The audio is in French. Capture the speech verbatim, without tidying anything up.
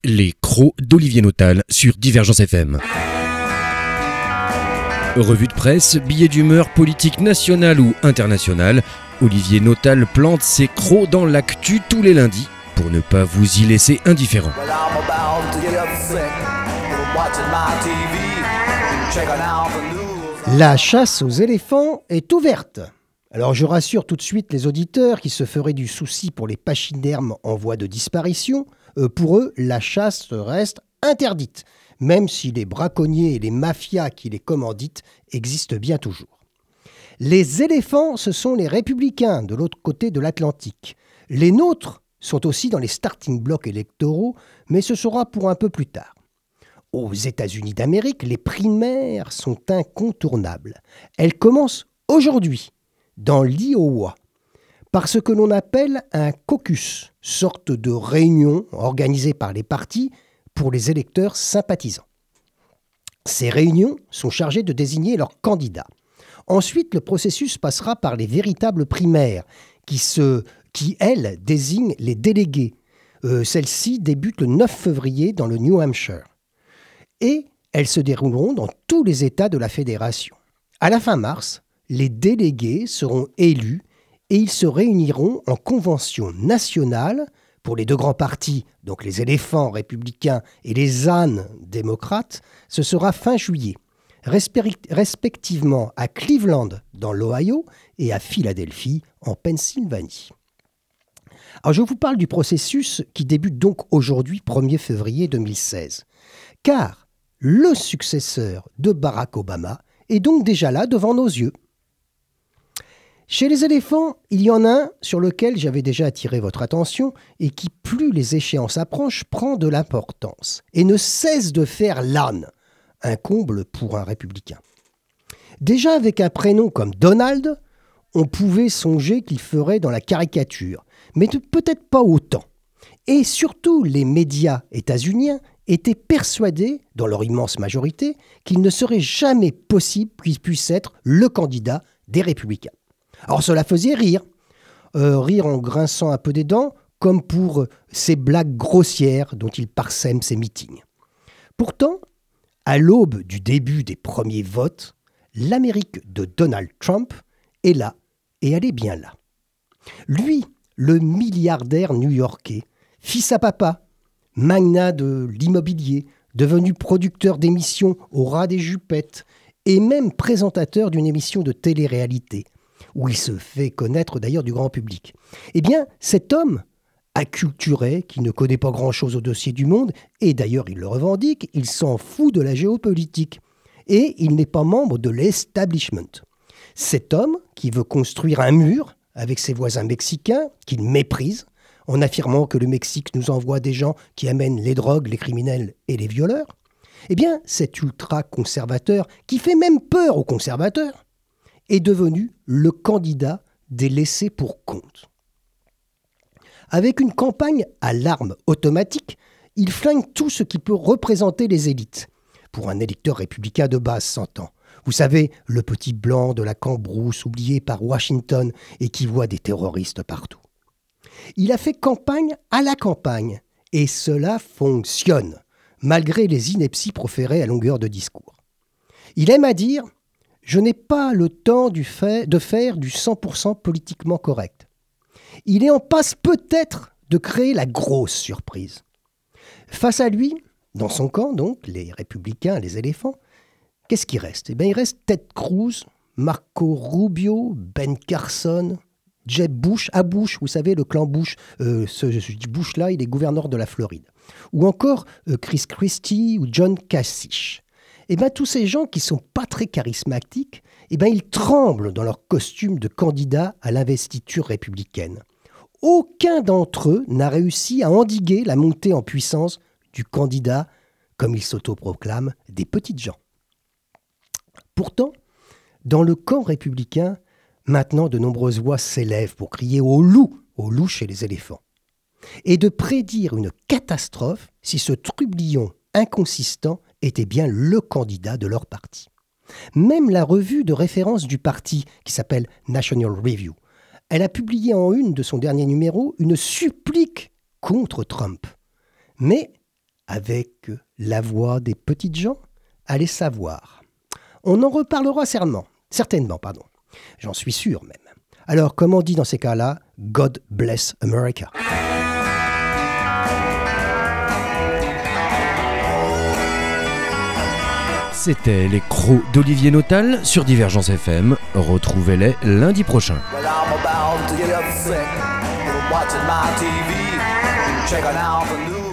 Les crocs d'Olivier Notal sur Divergence F M. Revue de presse, billets d'humeur politique nationale ou internationale, Olivier Notal plante ses crocs dans l'actu tous les lundis pour ne pas vous y laisser indifférent. La chasse aux éléphants est ouverte. Alors je rassure tout de suite les auditeurs qui se feraient du souci pour les pachydermes en voie de disparition. Euh, pour eux, la chasse reste interdite, même si les braconniers et les mafias qui les commanditent existent bien toujours. Les éléphants, ce sont les républicains de l'autre côté de l'Atlantique. Les nôtres sont aussi dans les starting blocks électoraux, mais ce sera pour un peu plus tard. Aux États-Unis d'Amérique, les primaires sont incontournables. Elles commencent aujourd'hui, dans l'Iowa, par ce que l'on appelle un caucus, sorte de réunion organisée par les partis pour les électeurs sympathisants. Ces réunions sont chargées de désigner leurs candidats. Ensuite, le processus passera par les véritables primaires, qui, se, qui elles, désignent les délégués. Euh, celles-ci débutent le neuf février dans le New Hampshire. Et elles se dérouleront dans tous les États de la fédération. À la fin mars, les délégués seront élus et ils se réuniront en convention nationale pour les deux grands partis, donc les éléphants républicains et les ânes démocrates. Ce sera fin juillet, respectivement à Cleveland dans l'Ohio et à Philadelphie en Pennsylvanie. Alors je vous parle du processus qui débute donc aujourd'hui, premier février deux mille seize, car le successeur de Barack Obama est donc déjà là devant nos yeux. Chez les éléphants, il y en a un sur lequel j'avais déjà attiré votre attention et qui, plus les échéances approchent, prend de l'importance et ne cesse de faire l'âne, un comble pour un républicain. Déjà avec un prénom comme Donald, on pouvait songer qu'il ferait dans la caricature, mais peut-être pas autant. Et surtout, les médias états-uniens étaient persuadés, dans leur immense majorité, qu'il ne serait jamais possible qu'il puisse être le candidat des républicains. Alors cela faisait rire, euh, rire en grinçant un peu des dents, comme pour ces blagues grossières dont il parsème ses meetings. Pourtant, à l'aube du début des premiers votes, l'Amérique de Donald Trump est là, et elle est bien là. Lui, le milliardaire new-yorkais, fils à papa, magnat de l'immobilier, devenu producteur d'émissions au ras des jupettes, et même présentateur d'une émission de télé-réalité, où il se fait connaître d'ailleurs du grand public. Eh bien, cet homme, acculturé, qui ne connaît pas grand-chose au dossier du monde, et d'ailleurs il le revendique, il s'en fout de la géopolitique. Et il n'est pas membre de l'establishment. Cet homme, qui veut construire un mur avec ses voisins mexicains, qu'il méprise, en affirmant que le Mexique nous envoie des gens qui amènent les drogues, les criminels et les violeurs, eh bien, cet ultra-conservateur, qui fait même peur aux conservateurs, est devenu le candidat des laissés pour compte. Avec une campagne à l'arme automatique, il flingue tout ce qui peut représenter les élites. Pour un électeur républicain de base, s'entend. Vous savez, le petit blanc de la Cambrousse oublié par Washington et qui voit des terroristes partout. Il a fait campagne à la campagne, et cela fonctionne, malgré les inepties proférées à longueur de discours. Il aime à dire « Je n'ai pas le temps du fait, de faire du cent pour cent politiquement correct ». Il est en passe peut-être de créer la grosse surprise. Face à lui, dans son camp donc, les républicains, les éléphants, qu'est-ce qui reste ? Eh bien, il reste Ted Cruz, Marco Rubio, Ben Carson, Jeb Bush, à Bush, vous savez, le clan Bush, euh, ce Bush-là, il est gouverneur de la Floride. Ou encore euh, Chris Christie ou John Kasich. Eh bien, tous ces gens qui ne sont pas très charismatiques, eh bien, ils tremblent dans leur costume de candidat à l'investiture républicaine. Aucun d'entre eux n'a réussi à endiguer la montée en puissance du candidat, comme il s'autoproclame, des petites gens. Pourtant, dans le camp républicain, maintenant de nombreuses voix s'élèvent pour crier au loup, au loup chez les éléphants, et de prédire une catastrophe si ce trublion inconsistant était bien le candidat de leur parti. Même la revue de référence du parti, qui s'appelle National Review, elle a publié en une de son dernier numéro une supplique contre Trump. Mais avec la voix des petites gens? Allez savoir. On en reparlera certainement, certainement, pardon. J'en suis sûr même. Alors, comme on dit dans ces cas-là, God bless America. C'était les crocs d'Olivier Notal sur Divergence F M. Retrouvez-les lundi prochain. Well, I'm about to get upset. Watching my T V, checking out the news.